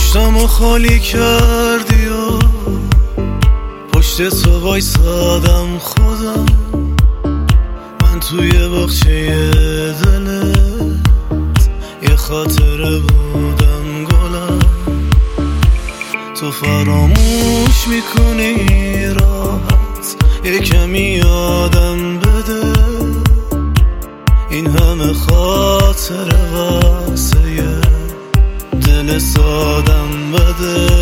پشتمو خالی کردی و پشت تو وایسادم خودم، من توی باغچه دلت یه خاطره بودم گلم. تو فراموش میکنی راحت، یه کمی یادم بده این همه خاطره واسه یه دل سادم بده.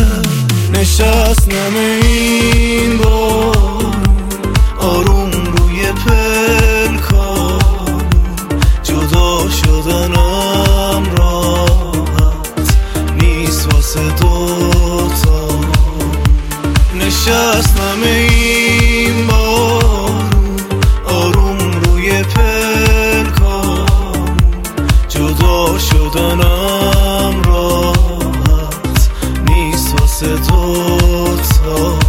نشستم این بار آروم روی پلکان، جدا شدنم راحت نیست واسه دوتا. نشستم این بار آروم روی پلکان، جدا شدنم راحت نیست واسه دوتا.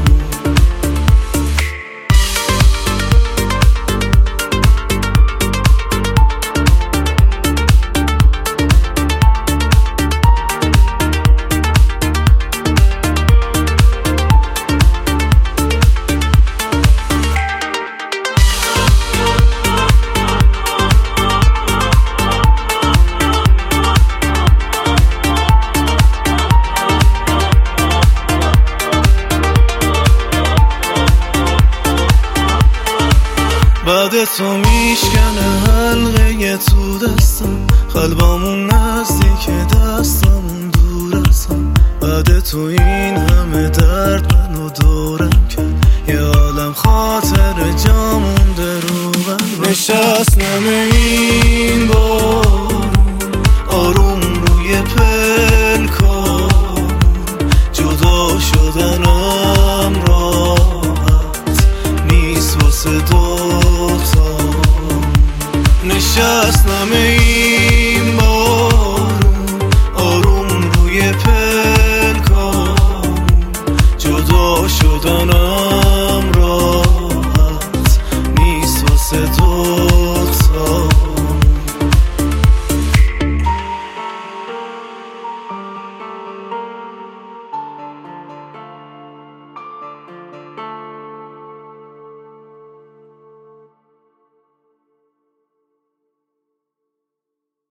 بعد تو میشکنه حلقه تو دستم، قلبمون نزدیک دستمون دور ازم. بعد تو این همه درد منو دورم کرد، یه عالم خاطر جا مونده رو قلبم. نشستم این بار آروم روی پلکان، جدا شدنم راحت نیست واسه دوتا. نشستم